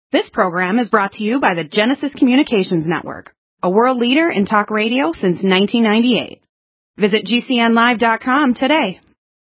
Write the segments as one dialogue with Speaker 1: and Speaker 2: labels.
Speaker 1: This program is brought to you by the Genesis Communications Network, a world leader in talk radio since 1998. Visit GCNlive.com today.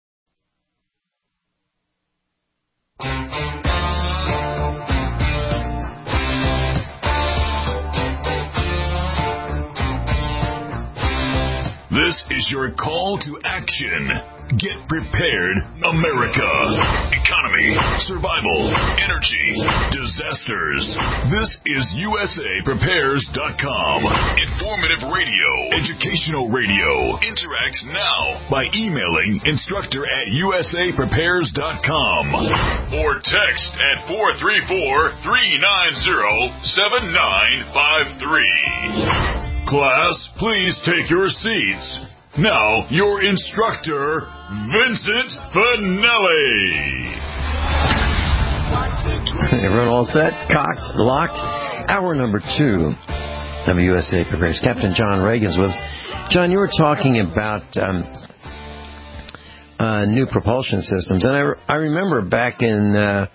Speaker 2: This is your call to action. Get prepared, America. Economy, survival, energy, disasters. This is USAPrepares.com. Informative radio, educational radio. Interact now by emailing instructor@USAPrepares.com or text at 434-390-7953. Class, please take your seats. Now, your instructor, Vincent Finelli.
Speaker 3: Everyone all set? Cocked? Locked? Hour number 2 of USA Prepares. Captain John Reagan's with us. John, you were talking about new propulsion systems, and I remember back in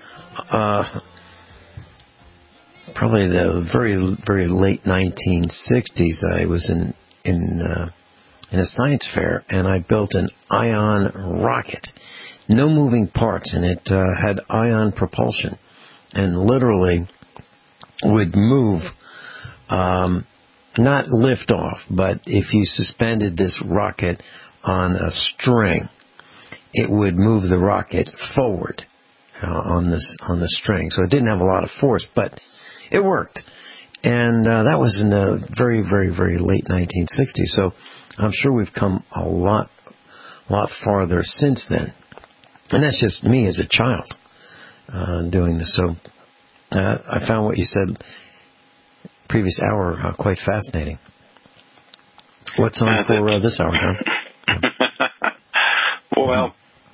Speaker 3: probably the very, very late 1960s, I was in a science fair, and I built an ion rocket. No moving parts, and it had ion propulsion, and literally would move, not lift off, but if you suspended this rocket on a string, it would move the rocket forward on the string. So it didn't have a lot of force, but it worked. And that was in the very, very, very late 1960s. So I'm sure we've come a lot farther since then. And that's just me as a child doing this. So I found what you said previous hour quite fascinating. What's on for this hour, John?
Speaker 4: Well,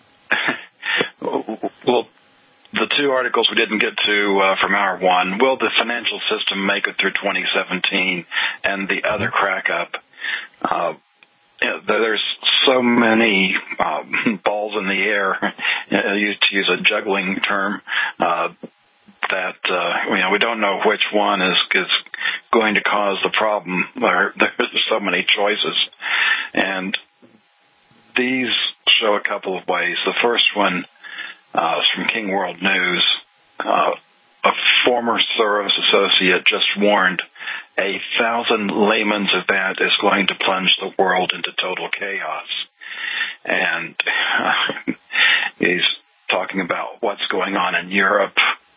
Speaker 4: the two articles we didn't get to from hour one, will the financial system make it through 2017, and the other crack up. There's so many balls in the air, to use a juggling term, that we don't know which one is going to cause the problem. There's so many choices. And these show a couple of ways. The first one is from King World News. A former Soros associate just warned 1,000 layman's event is going to plunge the world into total chaos. And he's talking about what's going on in Europe,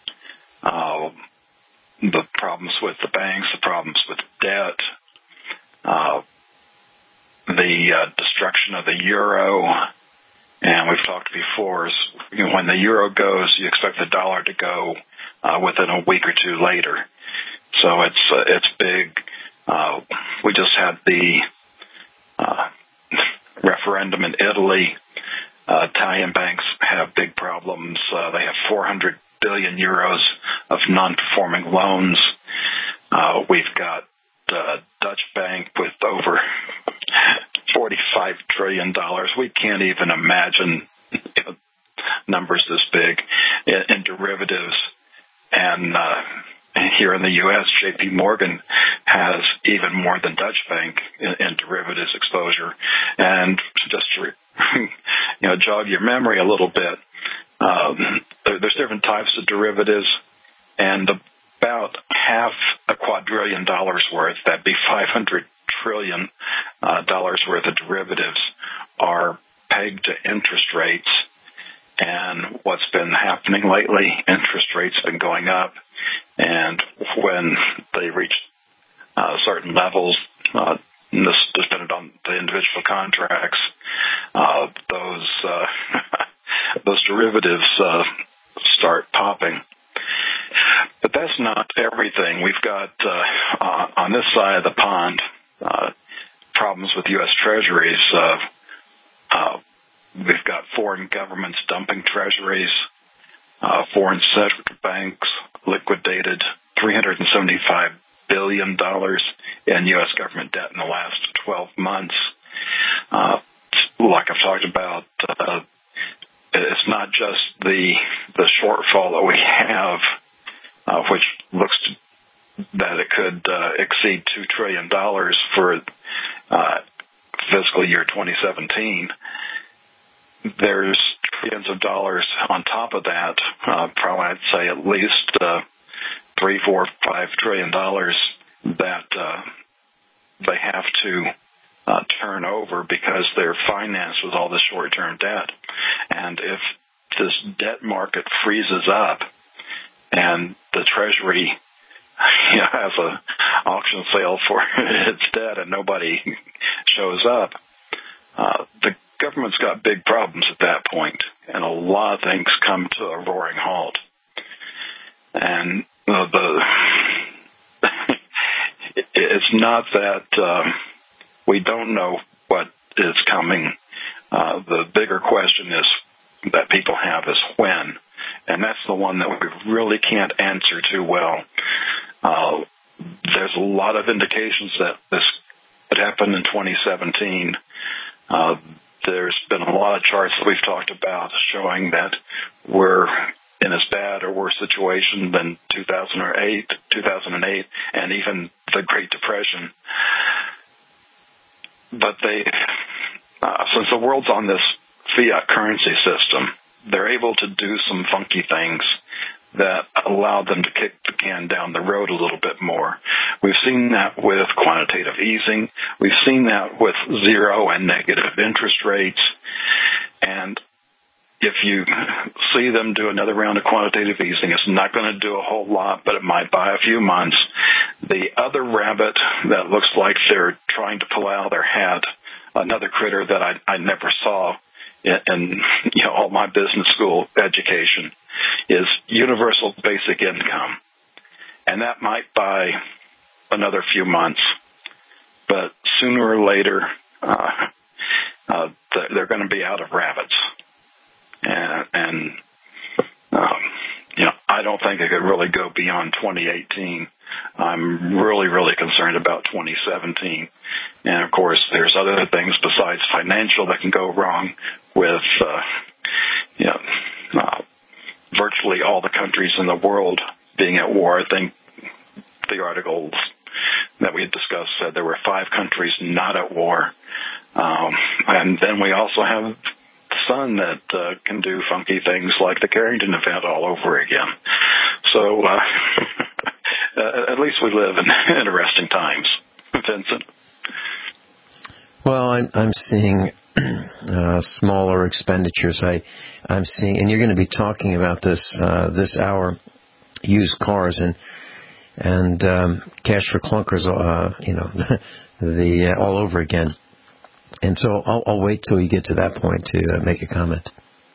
Speaker 4: the problems with the banks, the problems with debt, the destruction of the euro. And we've talked before, when the euro goes, you expect the dollar to go within a week or two later. So it's big. We just had the referendum in Italy. Italian banks have big problems. They have 400 billion euros of non-performing loans. We've got Dutch Bank with over $45 trillion. We can't even imagine numbers this big in derivatives. And here in the U.S., J.P. Morgan has even more than Dutch Bank in derivatives exposure. And just to jog your memory a little bit, there's different types of derivatives, and about $500 billion worth, that'd be $500 trillion worth of derivatives, are pegged to interest rates. And what's been happening lately, interest rates have been going up, and when they reach certain levels, this depended on the individual contracts, those derivatives start popping. But that's not everything. We've got on this side of the pond problems with U.S. Treasuries. We've got foreign governments dumping treasuries. Foreign central banks liquidated $375 billion in U.S. government debt in the last 12 months. Like I've talked about, it's not just the shortfall that we have, which looks that it could exceed $2 trillion for fiscal year 2017. There's trillions of dollars on top of that, probably I'd say at least $3, $4, $5 trillion that they have to turn over because they're financed with all this short-term debt. And if this debt market freezes up and the Treasury has an auction sale for its debt and nobody shows up, the government's got big problems at that point, and a lot of things come to a roaring halt. And it's not that we don't know what is coming. The bigger question is that people have is when, and that's the one that we really can't answer too well. There's a lot of indications that this could happen in 2017. There's been a lot of charts that we've talked about showing that we're in as bad or worse situation than 2008, and even the Great Depression. But since the world's on this fiat currency system, they're able to do some funky things that allow them to kick the can down the road a little bit more. We've seen that with quantitative easing. We've seen that with zero and negative interest rates. And if you see them do another round of quantitative easing, it's not going to do a whole lot, but it might buy a few months. The other rabbit that looks like they're trying to pull out of their hat, another critter that I never saw in all my business school education, is universal basic income. And that might buy another few months, but sooner or later they're going to be out of rabbits. And I don't think it could really go beyond 2018. I'm really, really concerned about 2017. And, of course, there's other things besides financial that can go wrong with, virtually all the countries in the world being at war. I think the articles that we had discussed said there were 5 countries not at war. And then we also have the sun that can do funky things like the Carrington event all over again. So at least we live in interesting times. Vincent?
Speaker 3: Well, I'm seeing smaller expenditures. I'm seeing, and you're going to be talking about this this hour, used cars and cash for clunkers, the all over again. And so I'll wait till you get to that point to make a comment.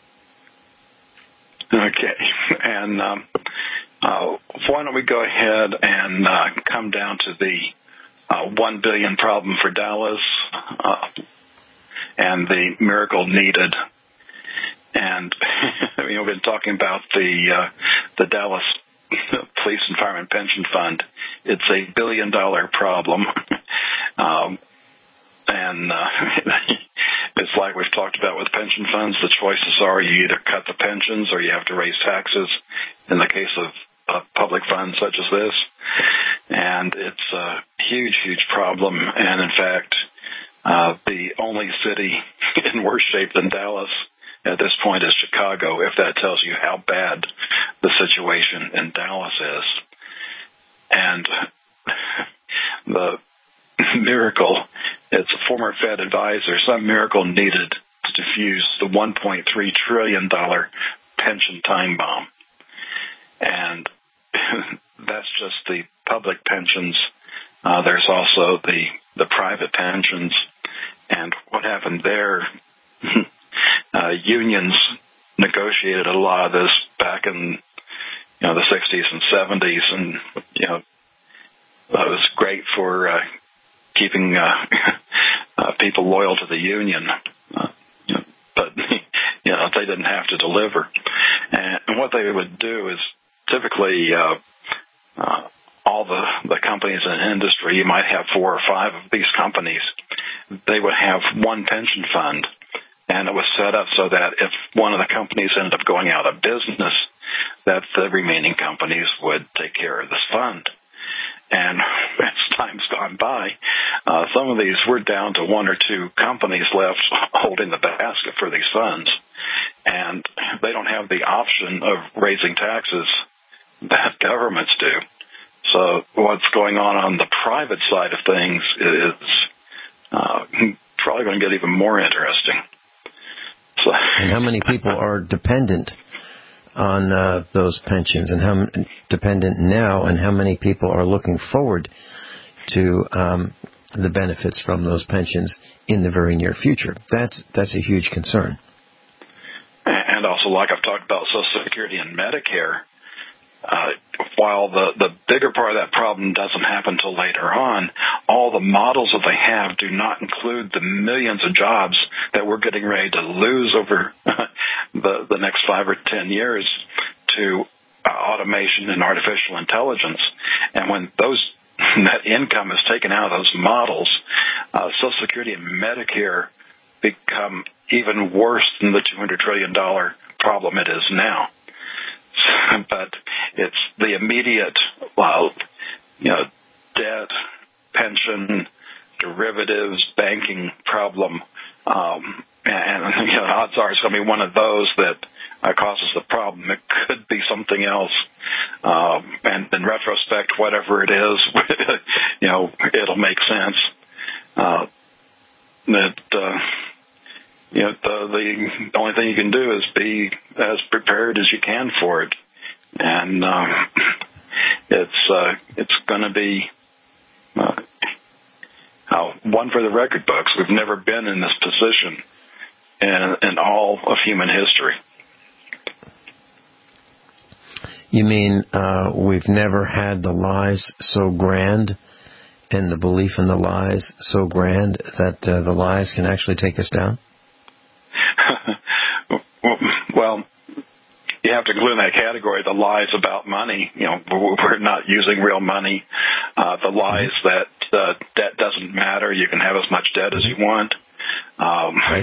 Speaker 4: Okay, and why don't we go ahead and come down to the $1 billion problem for Dallas and the miracle needed. And we've been talking about the Dallas Police and Fireman Pension Fund. It's $1 billion problem, and it's like we've talked about with pension funds. The choices are you either cut the pensions or you have to raise taxes. In the case of public funds such as this, and it's a huge, huge problem. And in fact, the only city in worse shape than Dallas at this point is Chicago, if that tells you how bad the situation in Dallas is. And the miracle, it's a former Fed advisor, some miracle needed to defuse the $1.3 trillion pension time bomb. And that's just the public pensions. There's also the private pensions. And what happened there, unions negotiated a lot of this back in the 60s and 70s, and it was great for keeping people loyal to the union. But they didn't have to deliver. And what they would do is typically all the companies in the industry, you might have 4 or 5 of these companies, they would have one pension fund. And it was set up so that if one of the companies ended up going out of business, that the remaining companies would take care of this fund. And as time's gone by, some of these, we're down to one or two companies left holding the basket for these funds. And they don't have the option of raising taxes that governments do. So what's going on the private side of things is probably going to get even more interesting. So,
Speaker 3: and how many people are dependent on those pensions, and how dependent now, and how many people are looking forward to the benefits from those pensions in the very near future? That's a huge concern.
Speaker 4: And also, like I've talked about Social Security and Medicare, while the bigger part of that problem doesn't happen until later on, all the models that they have do not include the millions of jobs that we're getting ready to lose over the next 5 or 10 years to automation and artificial intelligence. And when that income is taken out of those models, Social Security and Medicare become even worse than the $200 trillion problem it is now. But it's the immediate, debt, pension, derivatives, banking problem, and odds are it's going to be one of those that causes the problem. It could be something else, and in retrospect, whatever it is, it'll make sense. The only thing you can do is be as prepared as you can for it, and it's going to be one for the record books. We've never been in this position in all of human history.
Speaker 3: You mean we've never had the lies so grand and the belief in the lies so grand that the lies can actually take us down?
Speaker 4: Well, you have to include in that category the lies about money. We're not using real money. The lies that debt doesn't matter. You can have as much debt as you want.
Speaker 3: Right.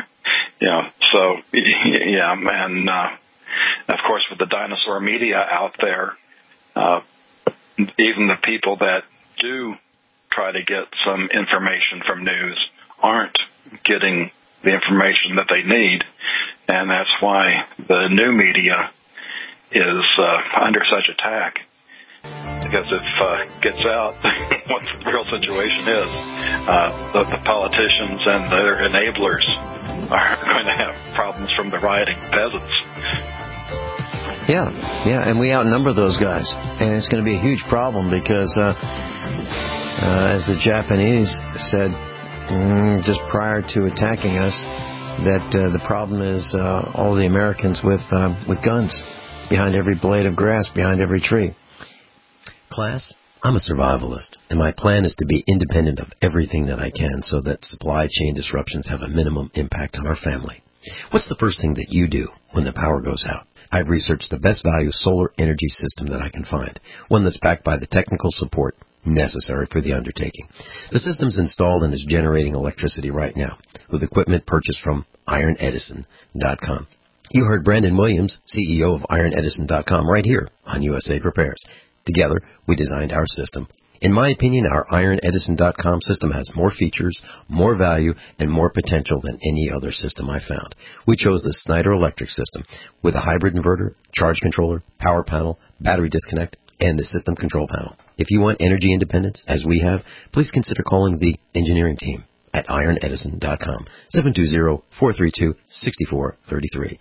Speaker 4: And of course, with the dinosaur media out there, even the people that do try to get some information from news aren't getting the information that they need, and that's why the new media is under such attack. Because if it gets out what the real situation is, the politicians and their enablers are going to have problems from the rioting peasants.
Speaker 3: Yeah, and we outnumber those guys, and it's going to be a huge problem because, as the Japanese said just prior to attacking us, that the problem is all the Americans with guns behind every blade of grass, behind every tree.
Speaker 5: Class, I'm a survivalist, and my plan is to be independent of everything that I can so that supply chain disruptions have a minimum impact on our family. What's the first thing that you do when the power goes out? I've researched the best value solar energy system that I can find, one that's backed by the technical support necessary for the undertaking. The system's installed and is generating electricity right now with equipment purchased from IronEdison.com. You heard Brandon Williams, CEO of IronEdison.com, right here on USA Prepares. Together, we designed our system. In my opinion, our IronEdison.com system has more features, more value, and more potential than any other system I found. We chose the Snyder Electric system with a hybrid inverter, charge controller, power panel, battery disconnect, and the system control panel. If you want energy independence, as we have, please consider calling the engineering team at IronEdison.com, 720-432-6433,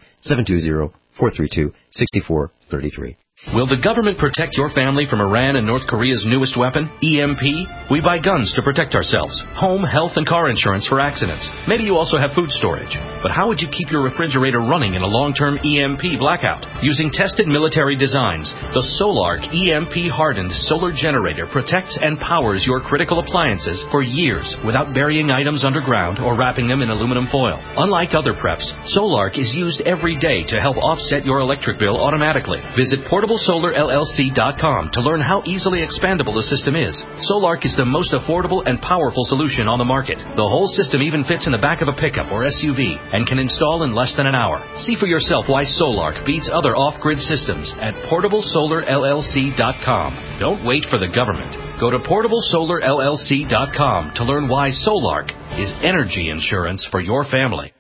Speaker 5: 720-432-6433.
Speaker 6: Will the government protect your family from Iran and North Korea's newest weapon, EMP? We buy guns to protect ourselves, home, health, and car insurance for accidents. Maybe you also have food storage. But how would you keep your refrigerator running in a long-term EMP blackout? Using tested military designs, the Solark EMP-hardened solar generator protects and powers your critical appliances for years without burying items underground or wrapping them in aluminum foil. Unlike other preps, Solark is used every day to help offset your electric bill automatically. Visit Portable PortableSolarLLC.com to learn how easily expandable the system is. Solark is the most affordable and powerful solution on the market. The whole system even fits in the back of a pickup or SUV and can install in less than an hour. See for yourself why Solark beats other off-grid systems at PortableSolarLLC.com. Don't wait for the government. Go to PortableSolarLLC.com to learn why Solark is energy insurance for your family.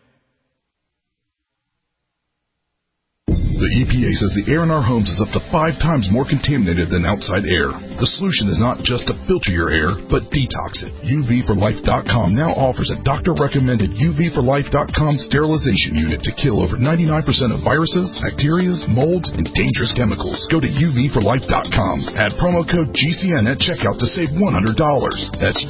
Speaker 7: The EPA says the air in our homes is up to 5 times more contaminated than outside air. The solution is not just to filter your air, but detox it. UVforlife.com now offers a doctor-recommended UVforlife.com sterilization unit to kill over 99% of viruses, bacteria, molds, and dangerous chemicals. Go to UVforlife.com. Add promo code GCN at checkout to save $100. That's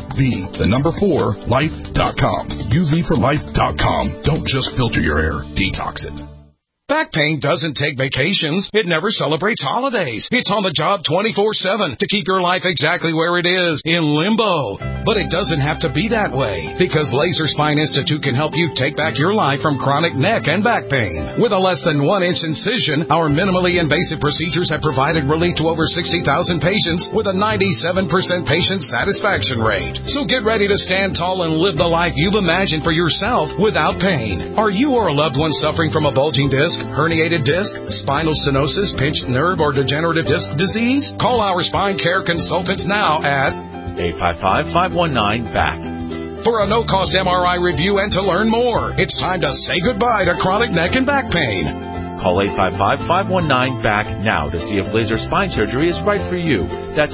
Speaker 7: UV4life.com. UVforlife.com. Don't just filter your air. Detox it.
Speaker 8: Back pain doesn't take vacations. It never celebrates holidays. It's on the job 24/7 to keep your life exactly where it is, in limbo. But it doesn't have to be that way, because Laser Spine Institute can help you take back your life from chronic neck and back pain. With a less than 1-inch incision, our minimally invasive procedures have provided relief to over 60,000 patients with a 97% patient satisfaction rate. So get ready to stand tall and live the life you've imagined for yourself without pain. Are you or a loved one suffering from a bulging disc, herniated disc, spinal stenosis, pinched nerve, or degenerative disc disease? Call our spine care consultants now at
Speaker 9: 855-519-BACK.
Speaker 8: for a no-cost MRI review and to learn more. It's time to say goodbye to chronic neck and back pain.
Speaker 9: Call 855-519-BACK now to see if laser spine surgery is right for you. That's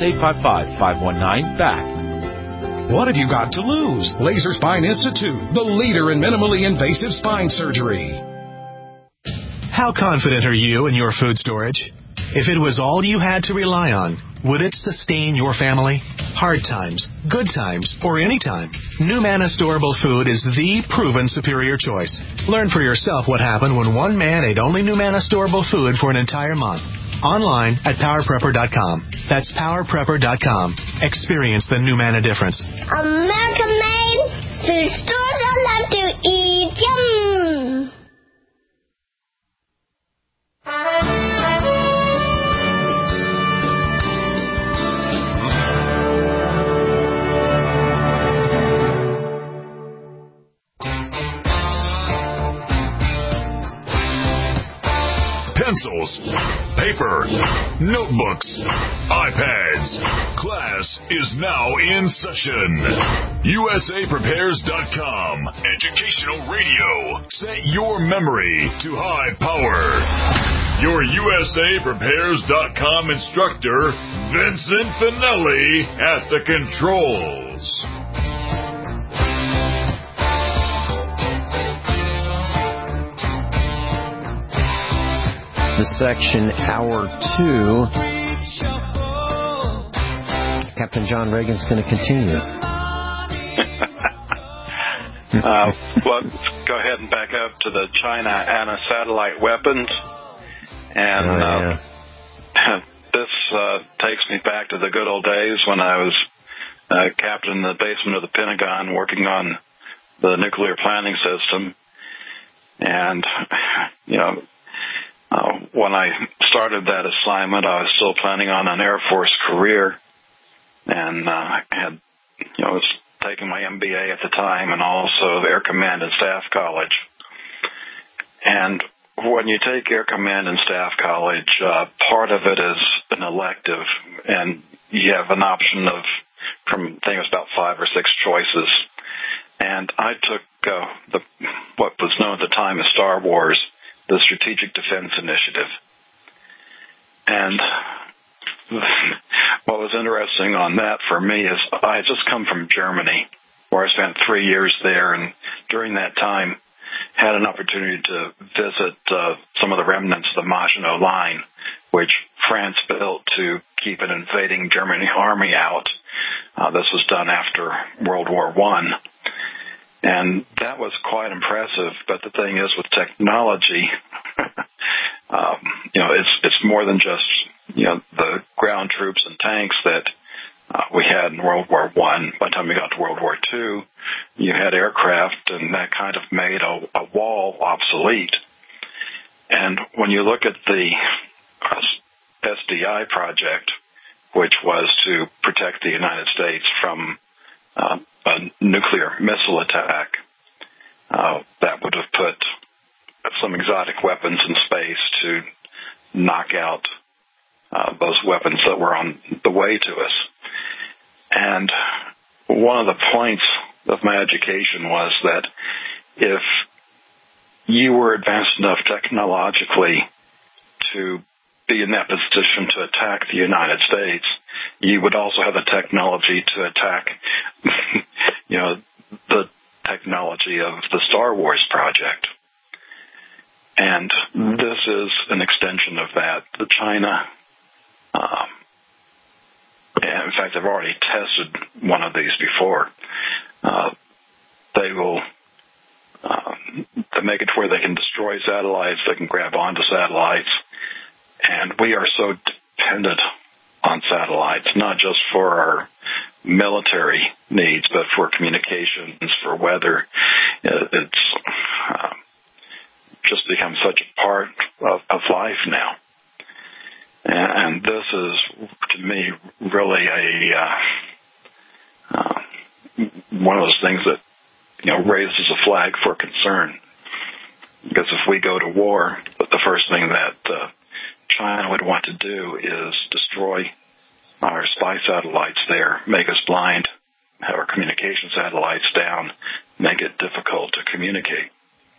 Speaker 9: 855-519-BACK.
Speaker 8: What have you got to lose? Laser Spine Institute, the leader in minimally invasive spine surgery.
Speaker 10: How confident are you in your food storage? If it was all you had to rely on, would it sustain your family? Hard times, good times, or any time, NuManna Storable Food is the proven superior choice. Learn for yourself what happened when one man ate only NuManna Storable Food for an entire month. Online at PowerPrepper.com. That's PowerPrepper.com. Experience the NuManna difference.
Speaker 11: American-made food stores I love to eat. Yum!
Speaker 2: Pencils, paper, notebooks, iPads. Class is now in session. USAPrepares.com. Educational radio. Set your memory to high power. Your USAPrepares.com instructor, Vincent Finelli, at the controls.
Speaker 3: The section, Hour 2. Captain John Reagan's going to continue.
Speaker 4: Let's go ahead and back up to the China anti-satellite weapons. And this takes me back to the good old days when I was captain in the basement of the Pentagon working on the nuclear planning system. And, when I started that assignment, I was still planning on an Air Force career, and I was taking my MBA at the time, and also the Air Command and Staff College. And when you take Air Command and Staff College, part of it is an elective, and you have an option of, I think it was about 5 or 6 choices. And I took what was known at the time as Star Wars, the Strategic Defense Initiative. And what was interesting on that for me is I had just come from Germany, where I spent 3 years there, and during that time had an opportunity to visit some of the remnants of the Maginot Line, which France built to keep an invading German army out. This was done after World War I. And that was quite impressive. But the thing is, with technology, it's more than just, the ground troops and tanks that we had in World War I. By the time we got to World War II, you had aircraft, and that kind of made a wall obsolete. And when you look at the SDI project, which was to protect the United States from a nuclear missile attack. That would have put some exotic weapons in space to knock out those weapons that were on the way to us. And one of the points of my education was that if you were advanced enough technologically to be in that position to attack the United States, you would also have the technology to attack, the technology of the Star Wars project. And this is an extension of that. The China, in fact, I've already tested one of these before. They will to make it to where they can destroy satellites, they can grab onto satellites, and we are so dependent on satellites, not just for our military needs, but for communications, for weather. It's just become such a part of life now. And this is, to me, really one of those things that raises a flag for concern. Because if we go to war, the first thing that China would want to do is destroy our spy satellites there, make us blind, have our communication satellites down, make it difficult to communicate.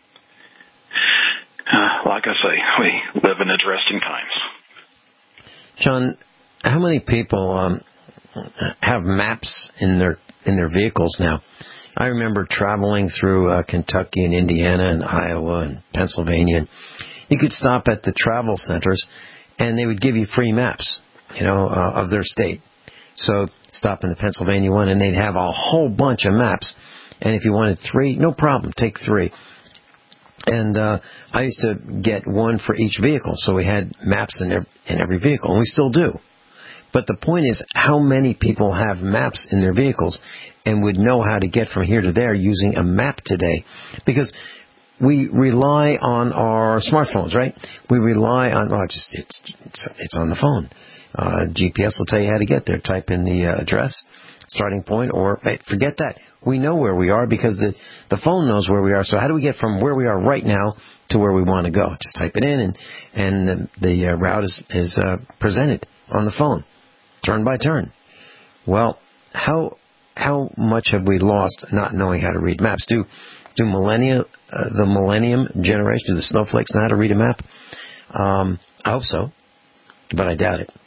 Speaker 4: Like I say, we live in interesting times.
Speaker 3: John, how many people have maps in their vehicles now? I remember traveling through Kentucky and Indiana and Iowa and Pennsylvania. And you could stop at the travel centers, and they would give you free maps, of their state. So stop in the Pennsylvania one, and they'd have a whole bunch of maps. And if you wanted 3, no problem, take 3. And I used to get one for each vehicle, so we had maps in every vehicle, and we still do. But the point is, how many people have maps in their vehicles and would know how to get from here to there using a map today? Because we rely on our smartphones, right? We rely on, it's on the phone. GPS will tell you how to get there. Type in the address, starting point, or forget that. We know where we are because the phone knows where we are. So how do we get from where we are right now to where we want to go? Just type it in, and the route is presented on the phone, turn by turn. Well, how much have we lost not knowing how to read maps? Do the millennium generation, do the snowflakes know how to read a map? I hope so, but I doubt it.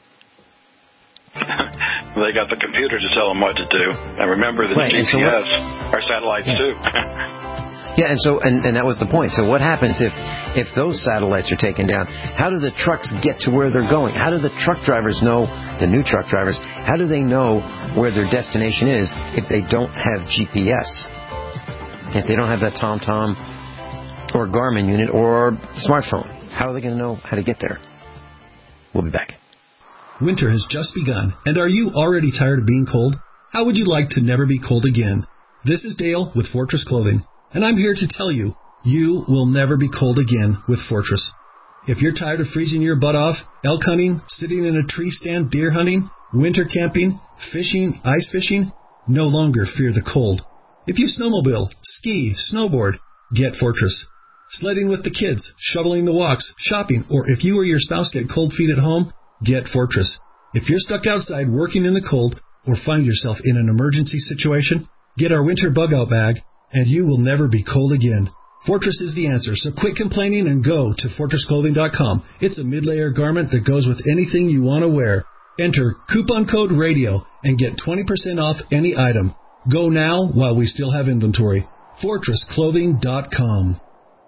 Speaker 4: They got the computer to tell them what to do. And remember that GPS are satellites too.
Speaker 3: Yeah, and that was the point. So what happens if those satellites are taken down? How do the trucks get to where they're going? How do the truck drivers know, the new truck drivers, how do they know where their destination is if they don't have GPS? If they don't have that TomTom or Garmin unit or smartphone, how are they going to know how to get there? We'll be back.
Speaker 12: Winter has just begun, and are you already tired of being cold? How would you like to never be cold again? This is Dale with Fortress Clothing, and I'm here to tell you, you will never be cold again with Fortress. If you're tired of freezing your butt off, elk hunting, sitting in a tree stand, deer hunting, winter camping, fishing, ice fishing, no longer fear the cold. If you snowmobile, ski, snowboard, get Fortress. Sledding with the kids, shoveling the walks, shopping, or if you or your spouse get cold feet at home, get Fortress. If you're stuck outside working in the cold or find yourself in an emergency situation, get our winter bug-out bag, and you will never be cold again. Fortress is the answer, so quit complaining and go to FortressClothing.com. It's a mid-layer garment that goes with anything you want to wear. Enter coupon code RADIO and get 20% off any item. Go now while we still have inventory. FortressClothing.com.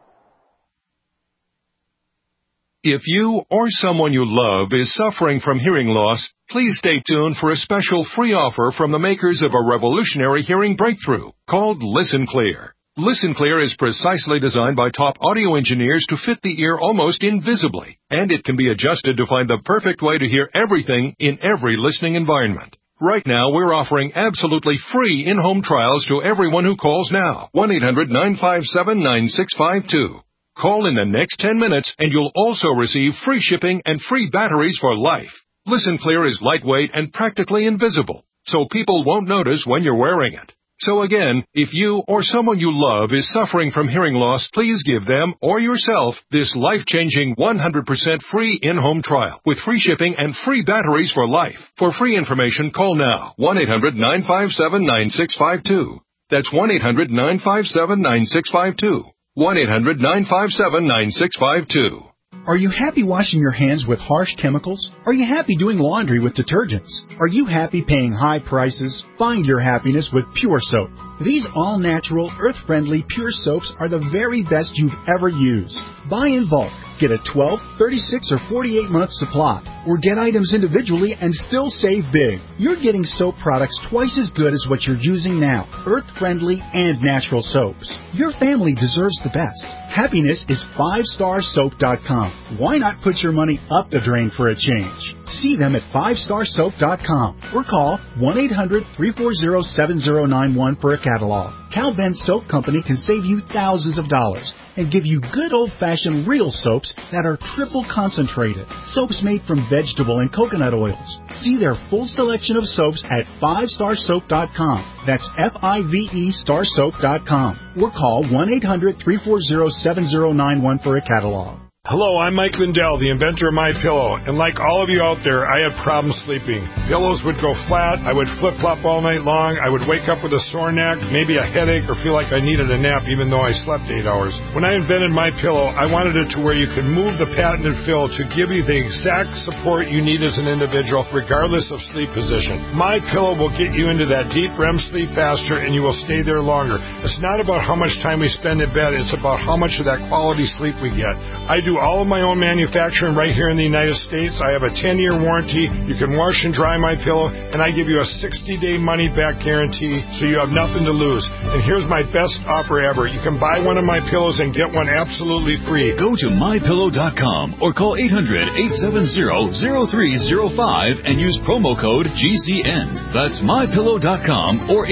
Speaker 13: If you or someone you love is suffering from hearing loss, please stay tuned for a special free offer from the makers of a revolutionary hearing breakthrough called Listen Clear. Listen Clear is precisely designed by top audio engineers to fit the ear almost invisibly, and it can be adjusted to find the perfect way to hear everything in every listening environment. Right now, we're offering absolutely free in-home trials to everyone who calls now. 1-800-957-9652. Call in the next 10 minutes and you'll also receive free shipping and free batteries for life. Listen Clear is lightweight and practically invisible, so people won't notice when you're wearing it. So again, if you or someone you love is suffering from hearing loss, please give them or yourself this life-changing 100% free in-home trial with free shipping and free batteries for life. For free information, call now. 1-800-957-9652. That's 1-800-957-9652. 1-800-957-9652.
Speaker 14: Are you happy washing your hands with harsh chemicals? Are you happy doing laundry with detergents? Are you happy paying high prices? Find your happiness with Pure Soap. These all-natural, earth-friendly Pure Soaps are the very best you've ever used. Buy in bulk. Get a 12, 36, or 48-month supply. Or get items individually and still save big. You're getting soap products twice as good as what you're using now. Earth-friendly and natural soaps. Your family deserves the best. Happiness is 5starsoap.com. Why not put your money up the drain for a change? See them at 5starsoap.com or call 1-800-340-7091 for a catalog. Cal Ben Soap Company can save you thousands of dollars and give you good old-fashioned real soaps that are triple concentrated. Soaps made from vegetable and coconut oils. See their full selection of soaps at 5starsoap.com. That's F-I-V-E starsoap.com. Or call 1-800-340-7091 for a catalog.
Speaker 15: Hello, I'm Mike Lindell, the inventor of MyPillow, and like all of you out there, I had problems sleeping. Pillows would go flat, I would flip-flop all night long, I would wake up with a sore neck, maybe a headache, or feel like I needed a nap even though I slept 8 hours. When I invented MyPillow, I wanted it to where you could move the patented fill to give you the exact support you need as an individual, regardless of sleep position. MyPillow will get you into that deep REM sleep faster, and you will stay there longer. It's not about how much time we spend in bed, it's about how much of that quality sleep we get. I do all of my own manufacturing right here in the United States. I have a 10-year warranty. You can wash and dry my pillow, and I give you a 60-day money-back guarantee, so you have nothing to lose. And here's my best offer ever. You can buy one of my pillows and get one absolutely free.
Speaker 16: Go to mypillow.com or call 800-870-0305 and use promo code GCN. That's mypillow.com or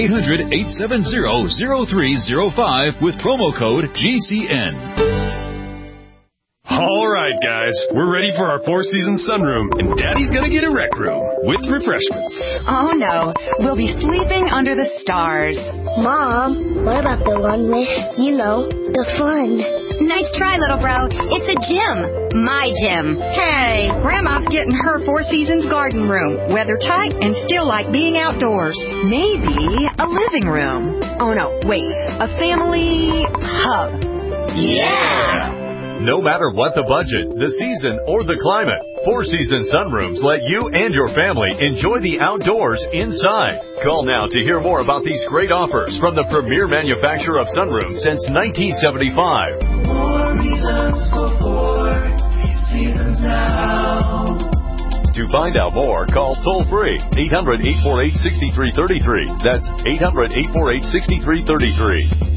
Speaker 16: 800-870-0305 with promo code GCN.
Speaker 17: All right, guys, we're ready for our four-season sunroom, and Daddy's gonna get a rec room with refreshments.
Speaker 1: Oh, no. We'll be sleeping under the stars.
Speaker 11: Mom, what about the one with, the fun?
Speaker 18: Nice try, little bro. It's a gym. My gym.
Speaker 1: Hey, Grandma's getting her Four Seasons garden room. Weather tight and still like being outdoors. Maybe a living room. Oh, no, wait. A family hub.
Speaker 17: Yeah! No matter what the budget, the season, or the climate, Four Seasons Sunrooms let you and your family enjoy the outdoors inside. Call now to hear more about these great offers from the premier manufacturer of sunrooms since 1975.
Speaker 19: More reasons for Four Seasons now.
Speaker 17: To find out more, call toll-free 800-848-6333. That's 800-848-6333.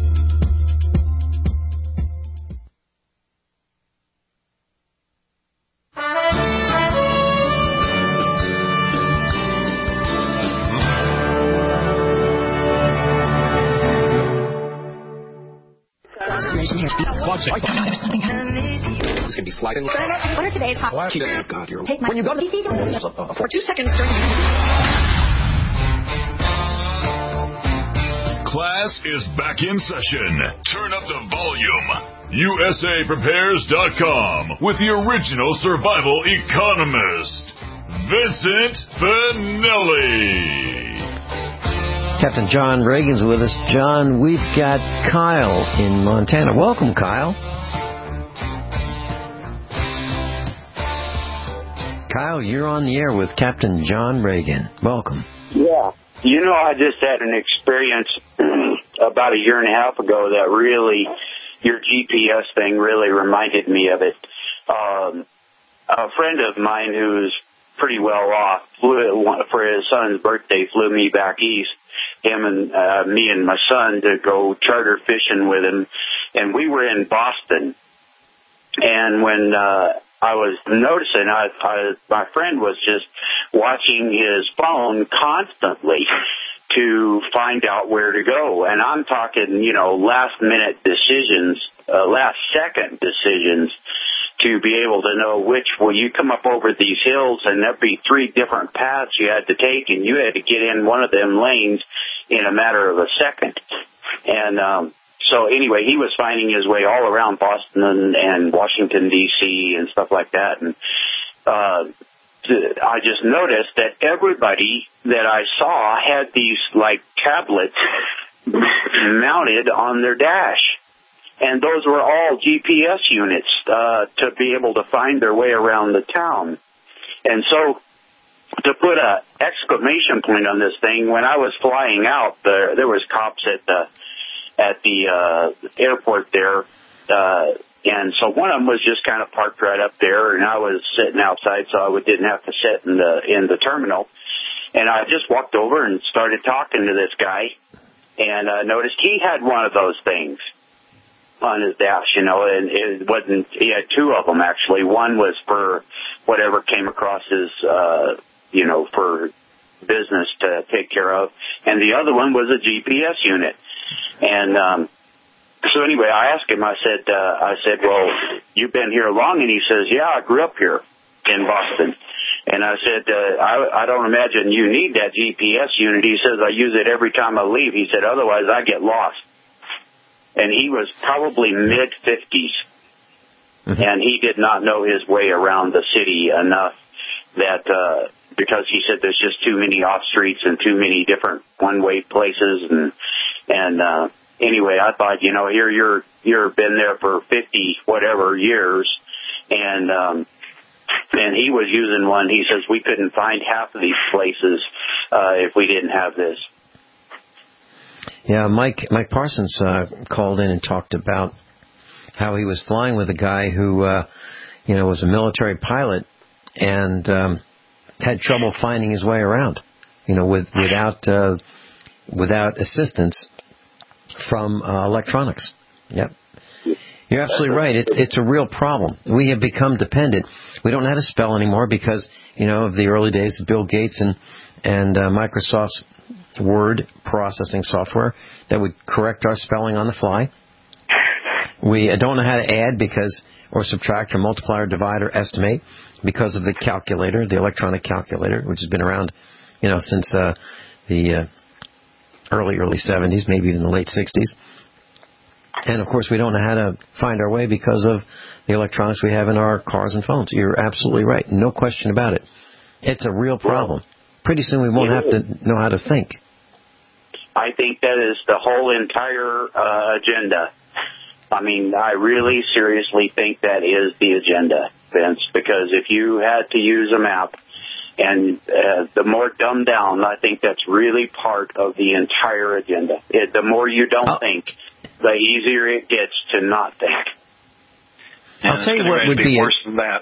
Speaker 20: It's going to be sliding.
Speaker 18: What are today's hot?
Speaker 20: Oh, God, you're...
Speaker 18: Take my...
Speaker 20: When you go to...
Speaker 18: For 2 seconds during...
Speaker 2: Class is back in session. Turn up the volume. USAPrepares.com with the original survival economist, Vincent Finelli.
Speaker 3: Captain John Reagan's with us. John, we've got Kyle in Montana. Welcome, Kyle. Kyle, you're on the air with Captain John Reagan. Welcome.
Speaker 21: Yeah. I just had an experience about a year and a half ago that really, your GPS thing really reminded me of it. A friend of mine who's pretty well off flew for his son's birthday, flew me back east, him and me and my son, to go charter fishing with him, and we were in Boston. And when I was noticing, my friend was just watching his phone constantly to find out where to go. And I'm talking, last-minute decisions, last-second decisions to be able to know you come up over these hills, and there'd be 3 different paths you had to take, and you had to get in one of them lanes in a matter of a second. And so anyway, he was finding his way all around Boston and Washington, D.C. and stuff like that. And I just noticed that everybody that I saw had these, tablets mounted on their dash. And those were all GPS units to be able to find their way around the town. And so to put an exclamation point on this thing, when I was flying out, there was cops at the airport there, and so one of them was just kind of parked right up there, and I was sitting outside, so I didn't have to sit in the terminal. And I just walked over and started talking to this guy, and noticed he had one of those things on his dash, and it wasn't. He had 2 of them actually. One was for whatever came across his, for business to take care of, and the other one was a GPS unit. And so anyway, I asked him. I said, well, you've been here long? And he says, yeah, I grew up here in Boston. And I said, I don't imagine you need that GPS unit. He says, I use it every time I leave. He said, otherwise I get lost. And he was probably mid-50s, and he did not know his way around the city enough that because he said there's just too many off streets and too many different one-way places. And anyway, I thought, here you're been there for 50 whatever years, and he was using one. He says we couldn't find half of these places if we didn't have this.
Speaker 3: Yeah, Mike Parsons called in and talked about how he was flying with a guy who, was a military pilot and had trouble finding his way around, without assistance from electronics. Yep. You're absolutely right. It's a real problem. We have become dependent. We don't know how to spell anymore because, of the early days of Bill Gates and Microsoft's word processing software that would correct our spelling on the fly. We don't know how to add or subtract or multiply or divide or estimate because of the calculator, the electronic calculator, which has been around, since the early 70s, maybe even the late 60s. And, of course, we don't know how to find our way because of the electronics we have in our cars and phones. You're absolutely right. No question about it. It's a real problem. Pretty soon we won't have to know how to think.
Speaker 21: I think that is the whole entire agenda. I mean, I really seriously think that is the agenda, Vince, because if you had to use a map, and the more dumbed down, I think that's really part of the entire agenda. The more you don't think, the easier it gets to not think.
Speaker 3: I'll tell you what would be
Speaker 4: worse than that.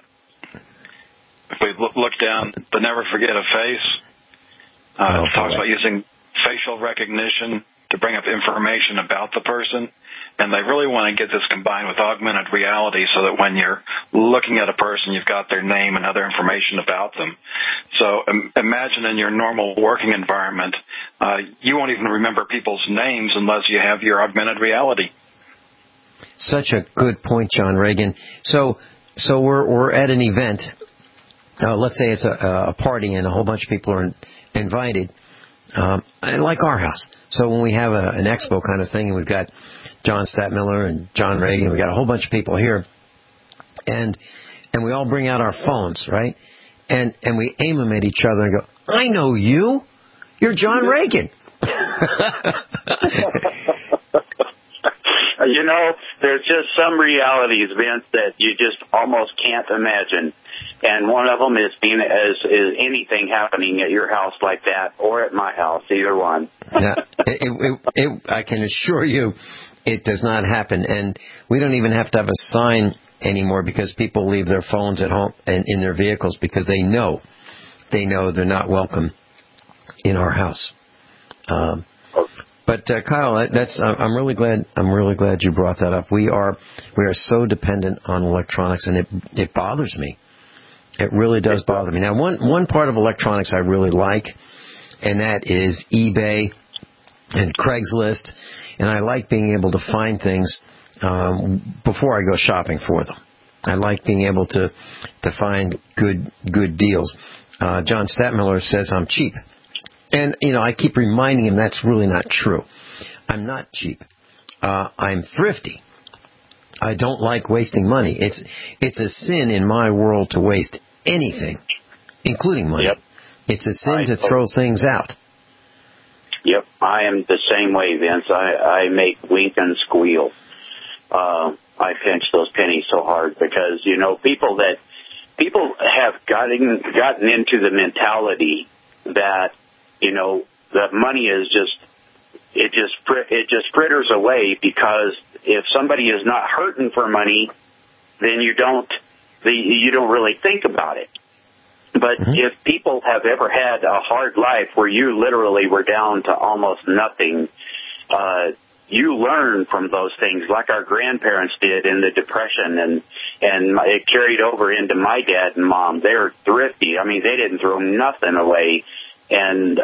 Speaker 4: If we look down, the Never Forget a Face, it talks about using facial recognition to bring up information about the person. And they really want to get this combined with augmented reality so that when you're looking at a person, you've got their name and other information about them. So imagine in your normal working environment, you won't even remember people's names unless you have your augmented reality.
Speaker 3: Such a good point, John Reagan. So we're at an event. Let's say it's a party and a whole bunch of people are invited, like our house. So when we have an expo kind of thing, and we've got John Stadtmiller and John Reagan, we've got a whole bunch of people here, and we all bring out our phones, right? And we aim them at each other and go, I know you. You're John Reagan.
Speaker 21: There's just some realities, Vince, that you just almost can't imagine. And one of them is anything happening at your house like that or at my house, either one.
Speaker 3: Yeah, I can assure you it does not happen. And we don't even have to have a sign anymore because people leave their phones at home and in their vehicles because they know they're not welcome in our house. But Kyle, I'm really glad you brought that up. We are so dependent on electronics, and it bothers me. It really does bother me. Now, one part of electronics I really like, and that is eBay and Craigslist, and I like being able to find things before I go shopping for them. I like being able to find good deals. John Statmiller says I'm cheap. And, I keep reminding him that's really not true. I'm not cheap. I'm thrifty. I don't like wasting money. It's a sin in my world to waste anything, including money.
Speaker 21: Yep.
Speaker 3: It's a sin to throw things out.
Speaker 21: Yep, I am the same way, Vince. I make wink and squeal. I pinch those pennies so hard because, people have gotten into the mentality that, that money is it just fritters away, because if somebody is not hurting for money, then you don't really think about it. But if people have ever had a hard life where you literally were down to almost nothing, you learn from those things, like our grandparents did in the Depression, and it carried over into my dad and mom. They're thrifty. I mean, they didn't throw nothing away, and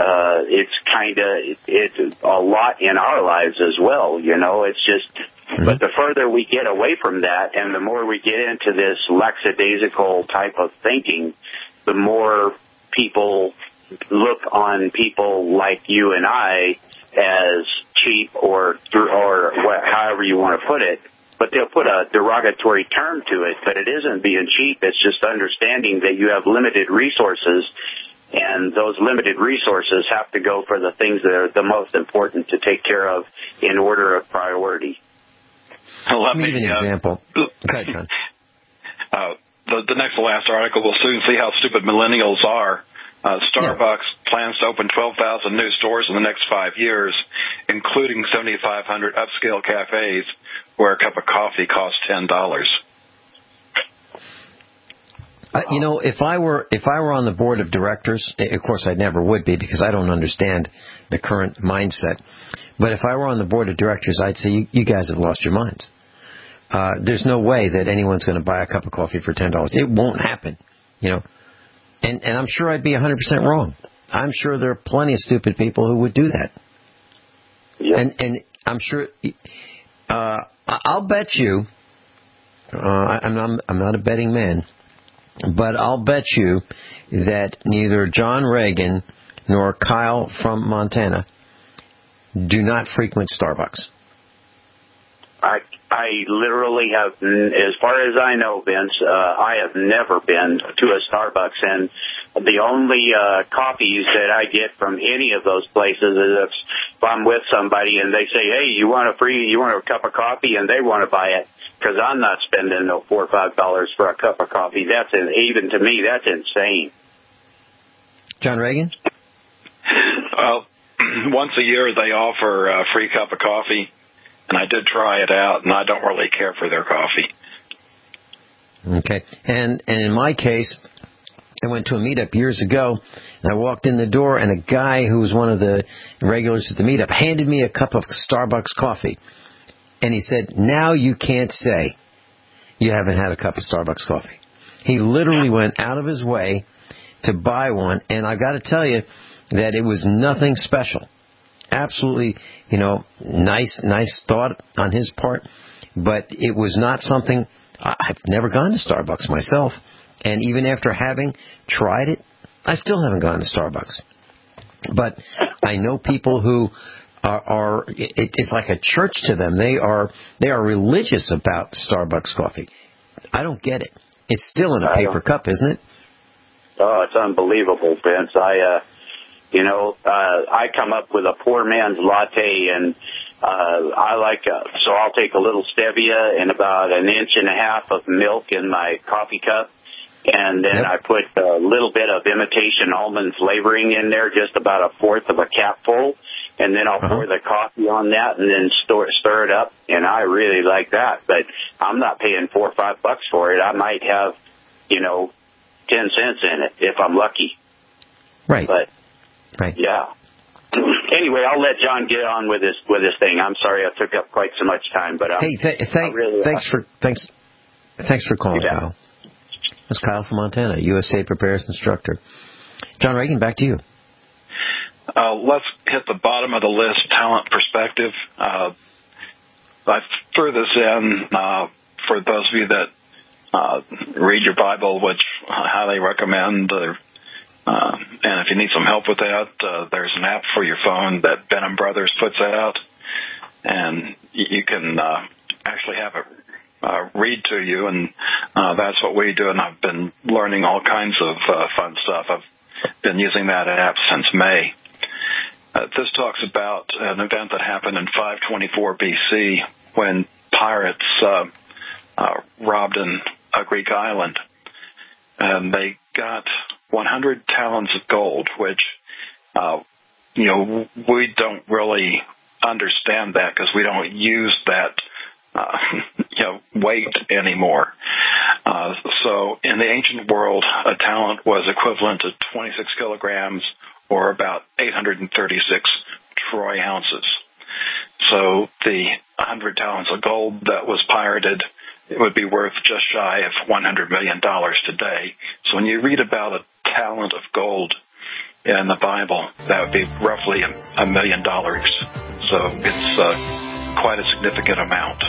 Speaker 21: it's a lot in our lives as well. It's just. But the further we get away from that, and the more we get into this lackadaisical type of thinking, the more people look on people like you and I as cheap or however you want to put it, but they'll put a derogatory term to it. But it isn't being cheap. It's just understanding that you have limited resources, and those limited resources have to go for the things that are the most important to take care of in order of priority.
Speaker 3: Let me give an example. Okay, John.
Speaker 4: The next to last article, we'll soon see how stupid millennials are. Starbucks plans to open 12,000 new stores in the next 5 years, including 7,500 upscale cafes where a cup of coffee costs $10.
Speaker 3: If I were on the board of directors, of course I never would be because I don't understand the current mindset. But if I were on the board of directors, I'd say you guys have lost your minds. There's no way that anyone's going to buy a cup of coffee for $10. It won't happen, And I'm sure I'd be 100% wrong. I'm sure there are plenty of stupid people who would do that. Yep. And I'm sure I'll bet you. I'm not a betting man, but I'll bet you that neither John Reagan nor Kyle from Montana do not frequent Starbucks.
Speaker 21: I literally have, as far as I know, Vince, I have never been to a Starbucks, and the only coffees that I get from any of those places is if I'm with somebody and they say, "Hey, you want a cup of coffee?" and they want to buy it, because I'm not spending no $4 or $5 for a cup of coffee. Even to me, that's insane.
Speaker 3: John Reagan?
Speaker 4: Well, once a year they offer a free cup of coffee. And I did try it out, and I don't really care for their coffee.
Speaker 3: Okay. And in my case, I went to a meetup years ago, and I walked in the door, and a guy who was one of the regulars at the meetup handed me a cup of Starbucks coffee. And he said, "Now you can't say you haven't had a cup of Starbucks coffee." He literally went out of his way to buy one, and I've got to tell you that it was nothing special. Absolutely, nice thought on his part, but it was not something. I've never gone to Starbucks myself, and even after having tried it, I still haven't gone to Starbucks. But I know people who are it's like a church to them. They are religious about Starbucks coffee. I don't get it. It's still in a paper cup, isn't it?
Speaker 21: Oh, it's unbelievable, Vince. I come up with a poor man's latte, and so I'll take a little stevia and about 1.5 inches of milk in my coffee cup, and then I put a little bit of imitation almond flavoring in there, just about 1/4 of a capful, and then I'll pour the coffee on that and then stir it up, and I really like that. But I'm not paying $4 or $5 for it. I might have, 10 cents in it if I'm lucky.
Speaker 3: Right.
Speaker 21: But
Speaker 3: right.
Speaker 21: Yeah. Anyway, I'll let John get on with this thing. I'm sorry I took up quite so much time, but
Speaker 3: thanks for calling, Kyle. That's Kyle from Montana, USA Prepares instructor. John Reagan, back to you.
Speaker 4: let's hit the bottom of the list, talent perspective. I threw this in for those of you that read your Bible, which I highly recommend. And if you need some help with that, there's an app for your phone that Benham Brothers puts out, and you can actually have it read to you, and that's what we do, and I've been learning all kinds of fun stuff. I've been using that app since May. This talks about an event that happened in 524 BC when pirates robbed a Greek island, and they got 100 talents of gold, which, we don't really understand that because we don't use that, weight anymore. So in the ancient world, a talent was equivalent to 26 kilograms or about 836 troy ounces. So the 100 talents of gold that was pirated, it would be worth just shy of $100 million today. So when you read about a talent of gold in the Bible, that would be roughly $1 million. So it's quite a significant amount.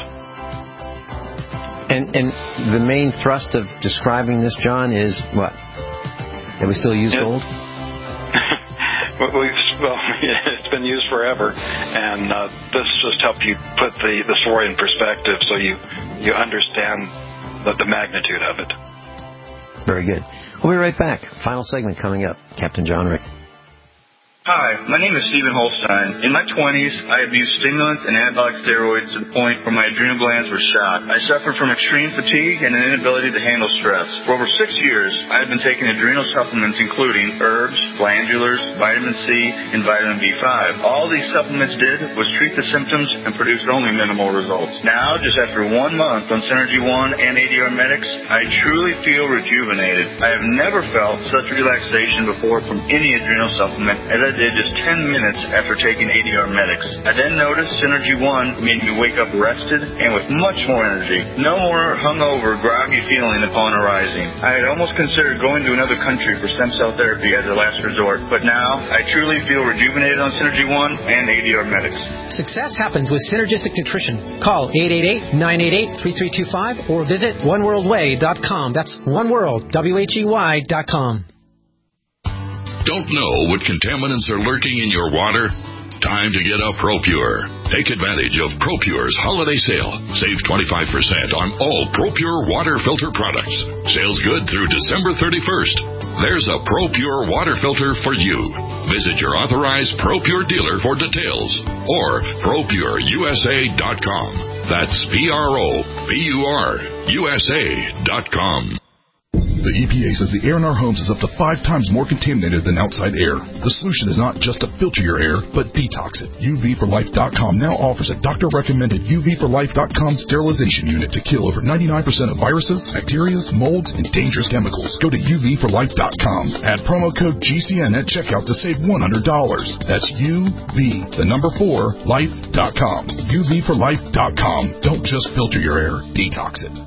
Speaker 3: And the main thrust of describing this, John, is what? That we still use gold?
Speaker 4: Well, it's been used forever, and this just helped you put the story in perspective so you understand the magnitude of it.
Speaker 3: Very good. We'll be right back. Final segment coming up. Captain John Rick.
Speaker 5: Hi, my name is Stephen Holstein. In my 20s, I abused stimulants and anabolic steroids to the point where my adrenal glands were shot. I suffered from extreme fatigue and an inability to handle stress. For over 6 years, I have been taking adrenal supplements including herbs, glandulars, vitamin C, and vitamin B5. All these supplements did was treat the symptoms and produced only minimal results. Now, just after 1 month on Synergy One and ADR Medics, I truly feel rejuvenated. I have never felt such relaxation before from any adrenal supplement as I did just 10 minutes after taking ADR Medics. I then noticed Synergy One made me wake up rested and with much more energy. No more hungover, groggy feeling upon arising. I had almost considered going to another country for stem cell therapy as a last resort, but now I truly feel rejuvenated on Synergy One and ADR Medics.
Speaker 22: Success happens with Synergistic Nutrition. Call 888-988-3325 or visit oneworldway.com. That's oneworld, WHEY.com.
Speaker 2: Don't know what contaminants are lurking in your water? Time to get a ProPure. Take advantage of ProPure's holiday sale. Save 25% on all ProPure water filter products. Sales good through December 31st. There's a ProPure water filter for you. Visit your authorized ProPure dealer for details or ProPureUSA.com. That's ProPureUSA.com.
Speaker 7: The EPA says the air in our homes is up to 5 times more contaminated than outside air. The solution is not just to filter your air, but detox it. UVforlife.com now offers a doctor-recommended UVforlife.com sterilization unit to kill over 99% of viruses, bacteria, molds, and dangerous chemicals. Go to UVforlife.com. Add promo code GCN at checkout to save $100. That's UV4life.com. UVforlife.com. Don't just filter your air, detox it.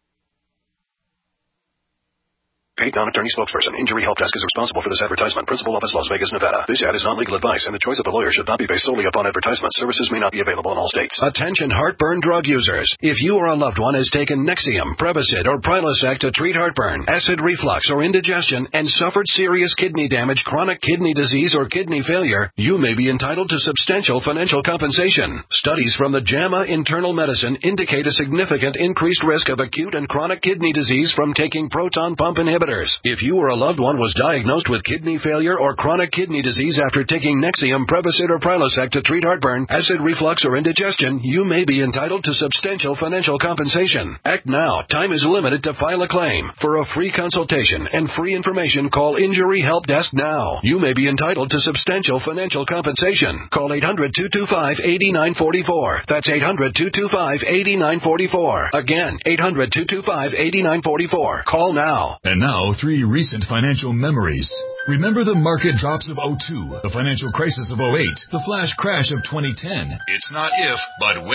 Speaker 23: Paid non-attorney spokesperson. Injury Help Desk is responsible for this advertisement. Principal office, Las Vegas, Nevada. This ad is not legal advice, and the choice of the lawyer should not be based solely upon advertisement. Services may not be available in all states.
Speaker 24: Attention heartburn drug users. If you or a loved one has taken Nexium, Prevacid, or Prilosec to treat heartburn, acid reflux, or indigestion, and suffered serious kidney damage, chronic kidney disease, or kidney failure, you may be entitled to substantial financial compensation. Studies from the JAMA Internal Medicine indicate a significant increased risk of acute and chronic kidney disease from taking proton pump inhibitors. If you or a loved one was diagnosed with kidney failure or chronic kidney disease after taking Nexium, Prevacid, or Prilosec to treat heartburn, acid reflux, or indigestion, you may be entitled to substantial financial compensation. Act now. Time is limited to file a claim. For a free consultation and free information, call Injury Help Desk now. You may be entitled to substantial financial compensation. Call 800-225-8944. That's 800-225-8944. Again, 800-225-8944. Call now.
Speaker 2: And now, 3 recent financial memories. Remember the market drops of 2002, the financial crisis of 2008, the flash crash of 2010. It's not if, but when.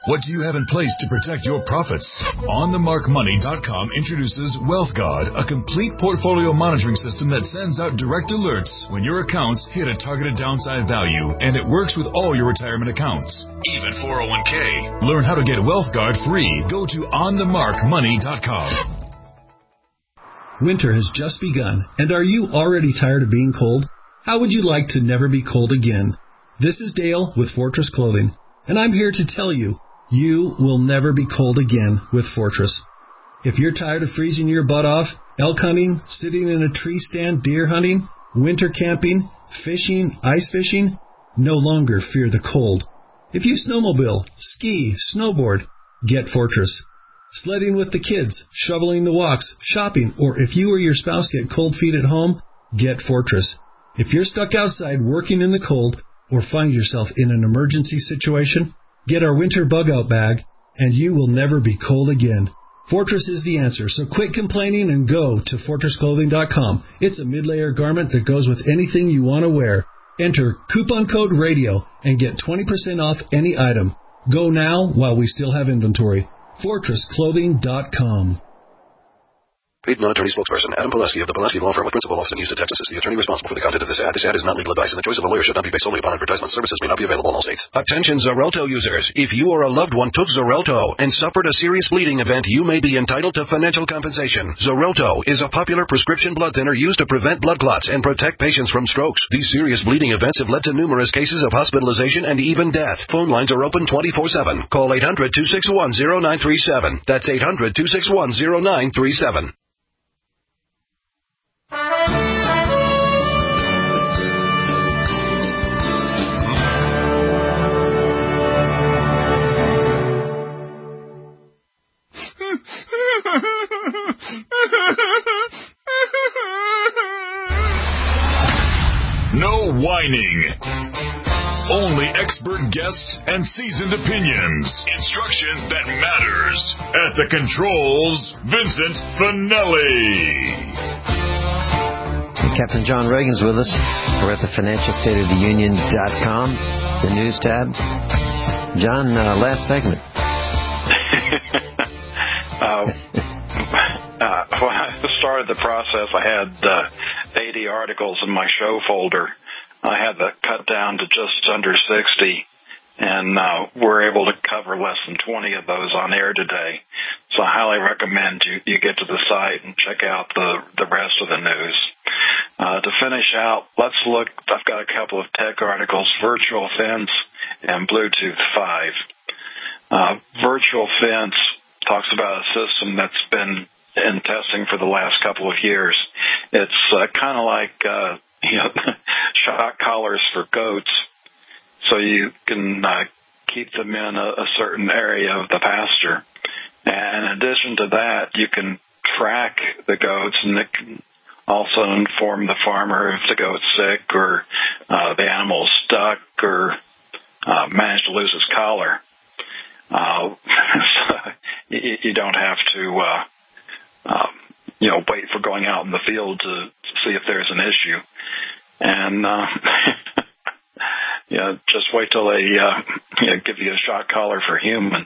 Speaker 7: What do you have in place to protect your profits? OnTheMarkMoney.com introduces WealthGuard, a complete portfolio monitoring system that sends out direct alerts when your accounts hit a targeted downside value, and it works with all your retirement accounts, even 401k. Learn how to get WealthGuard free. Go to OnTheMarkMoney.com.
Speaker 12: Winter has just begun, and are you already tired of being cold? How would you like to never be cold again? This is Dale with Fortress Clothing, and I'm here to tell you, you will never be cold again with Fortress. If you're tired of freezing your butt off, elk hunting, sitting in a tree stand, deer hunting, winter camping, fishing, ice fishing, no longer fear the cold. If you snowmobile, ski, snowboard, get Fortress. Sledding with the kids, shoveling the walks, shopping, or if you or your spouse get cold feet at home, get Fortress. If you're stuck outside working in the cold or find yourself in an emergency situation, get our winter bug-out bag, and you will never be cold again. Fortress is the answer, so quit complaining and go to FortressClothing.com. It's a mid-layer garment that goes with anything you want to wear. Enter coupon code RADIO and get 20% off any item. Go now while we still have inventory. FortressClothing.com.
Speaker 23: Paid non-attorney spokesperson Adam Pulaski of the Pulaski Law Firm with principal office in Houston, Texas, is the attorney responsible for the content of this ad. This ad is not legal advice, and the choice of a lawyer should not be based solely upon advertisement. Services may not be available in all states.
Speaker 24: Attention Xarelto users. If you or a loved one took Xarelto and suffered a serious bleeding event, you may be entitled to financial compensation. Xarelto is a popular prescription blood thinner used to prevent blood clots and protect patients from strokes. These serious bleeding events have led to numerous cases of hospitalization and even death. Phone lines are open 24/7. Call 800-261-0937. That's 800-261-0937.
Speaker 2: No whining. Only expert guests and seasoned opinions. Instruction that matters. At the controls, Vincent Finelli.
Speaker 3: Captain John Reagan's with us. We're at the financialstateoftheunion.com, the news tab. John, last segment.
Speaker 4: When I started the process, I had 80 articles in my show folder. I had to cut down to just under 60, and we're able to cover less than 20 of those on air today. So I highly recommend you get to the site and check out the rest of the news. To finish out, let's look. I've got a couple of tech articles, Virtual Fence and Bluetooth 5. Virtual Fence talks about a system that's been in testing for the last couple of years. It's kind of like shock collars for goats, so you can keep them in a certain area of the pasture. And in addition to that, you can track the goats, and it can also inform the farmer if the goat's sick or the animal's stuck or managed to lose his collar. You don't have to wait for going out in the field to see if there's an issue. And just wait till they give you a shock collar for humans.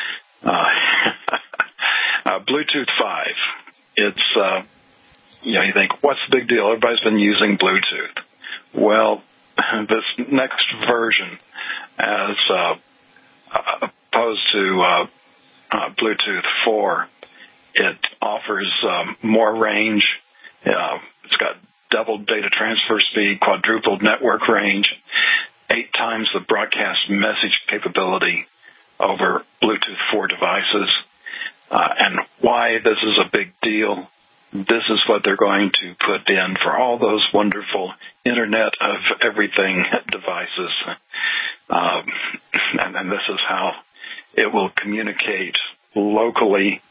Speaker 4: Bluetooth 5. It's you think, what's the big deal? Everybody's been using Bluetooth. Well, this next version, as opposed to Bluetooth 4, it offers more range. It's got double data transfer speed, quadrupled network range, 8 times the broadcast message capability over Bluetooth 4 devices. And why this is a big deal, this is what they're going to put in for all those wonderful Internet of Everything devices. And this is how it will communicate locally.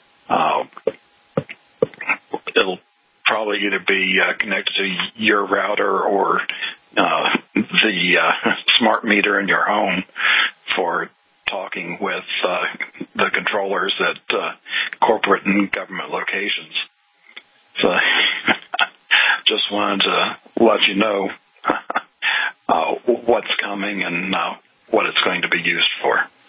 Speaker 4: It'll probably either be connected to your router or the smart meter in your home for talking with the controllers at corporate and government locations. So just wanted to let you know what's coming and what it's going to be used for.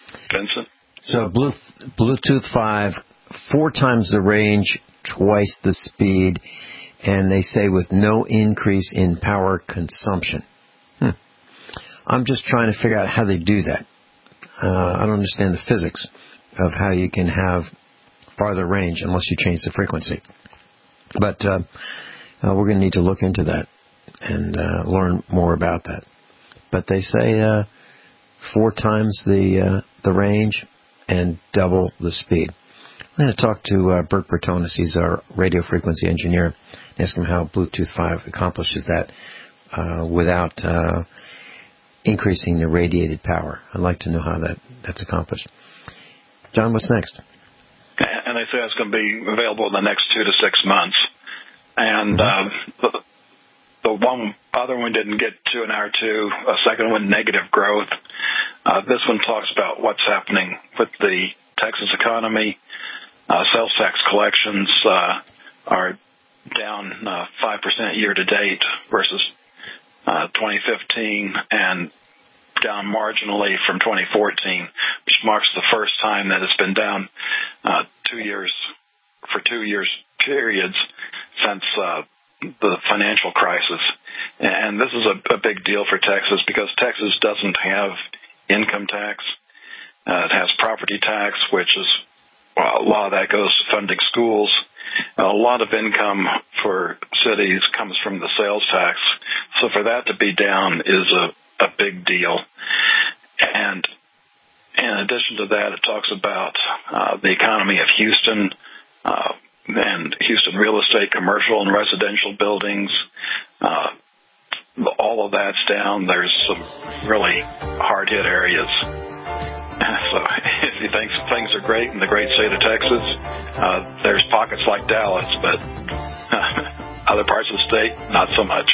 Speaker 4: Vincent?
Speaker 3: So Bluetooth 5, 4 times the range, twice the speed, and they say with no increase in power consumption. I'm just trying to figure out how they do that. I don't understand the physics of how you can have farther range unless you change the frequency. But we're going to need to look into that and learn more about that. But they say 4 times the range and double the speed. I'm going to talk to Bert Bertonis. He's our radio frequency engineer. Ask him how Bluetooth 5 accomplishes that without increasing the radiated power. I'd like to know how that's accomplished. John, what's next?
Speaker 4: And they say it's going to be available in the next 2 to 6 months. And the one other one didn't get to an hour 2. A second one, negative growth. This one talks about what's happening with the Texas economy. Sales tax collections are down 5% year to date versus 2015, and down marginally from 2014, which marks the first time that it's been down 2 years periods since the financial crisis. And this is a big deal for Texas because Texas doesn't have income tax. It has property tax, which is a lot of that goes to funding schools. A lot of income for cities comes from the sales tax. So for that to be down is a big deal. And in addition to that, it talks about the economy of Houston and Houston real estate, commercial and residential buildings. All of that's down. There's some really hard-hit areas. So if you think things are great in the great state of Texas, there's pockets like Dallas, but other parts of the state, not so much.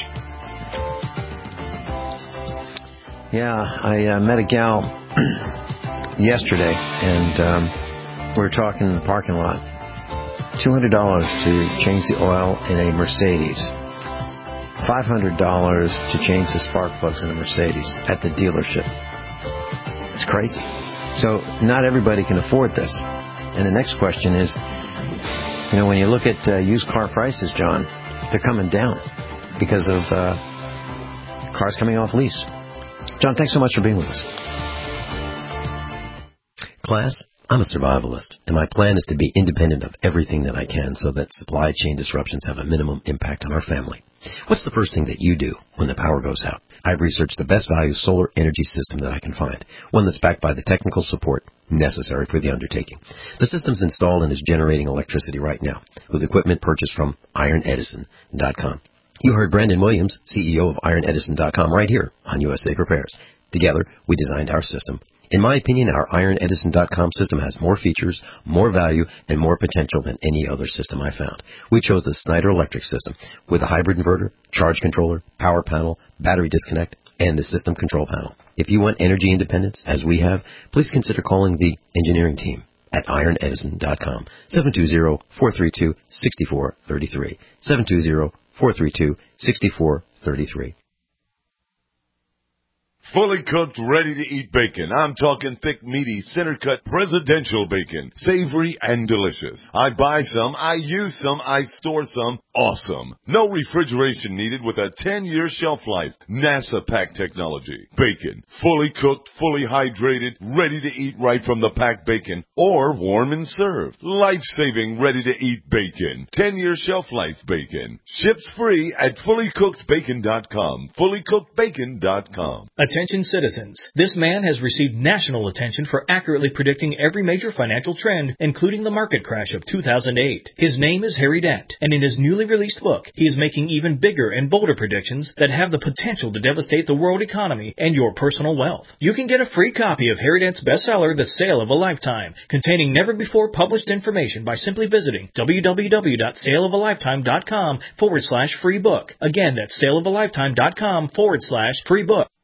Speaker 3: Yeah, I met a gal yesterday, and we were talking in the parking lot. $200 to change the oil in a Mercedes. $500 to change the spark plugs in a Mercedes at the dealership. It's crazy. So not everybody can afford this. And the next question is, when you look at used car prices, John, they're coming down because of cars coming off lease. John, thanks so much for being with us.
Speaker 6: Class, I'm a survivalist, and my plan is to be independent of everything that I can so that supply chain disruptions have a minimum impact on our family. What's the first thing that you do when the power goes out? I've researched the best value solar energy system that I can find, one that's backed by the technical support necessary for the undertaking. The system's installed and is generating electricity right now with equipment purchased from IronEdison.com. You heard Brandon Williams, CEO of IronEdison.com, right here on USA Prepares. Together, we designed our system. In my opinion, our IronEdison.com system has more features, more value, and more potential than any other system I found. We chose the Snyder Electric system with a hybrid inverter, charge controller, power panel, battery disconnect, and the system control panel. If you want energy independence, as we have, please consider calling the engineering team at IronEdison.com, 720-432-6433, 720-432-6433.
Speaker 8: Fully cooked, ready-to-eat bacon. I'm talking thick, meaty, center-cut presidential bacon. Savory and delicious. I buy some, I use some, I store some. Awesome. No refrigeration needed with a 10-year shelf life. NASA pack technology. Bacon. Fully cooked, fully hydrated, ready to eat right from the packed bacon. Or warm and served. Life-saving, ready-to-eat bacon. 10-year shelf life bacon. Ships free at fullycookedbacon.com. Fullycookedbacon.com.
Speaker 9: Attention citizens. This man has received national attention for accurately predicting every major financial trend, including the market crash of 2008. His name is Harry Dent, and in his newly released book, he is making even bigger and bolder predictions that have the potential to devastate the world economy and your personal wealth. You can get a free copy of Harry Dent's bestseller, The Sale of a Lifetime, containing never-before-published information by simply visiting www.saleofalifetime.com/free book. Again, that's saleofalifetime.com/free book.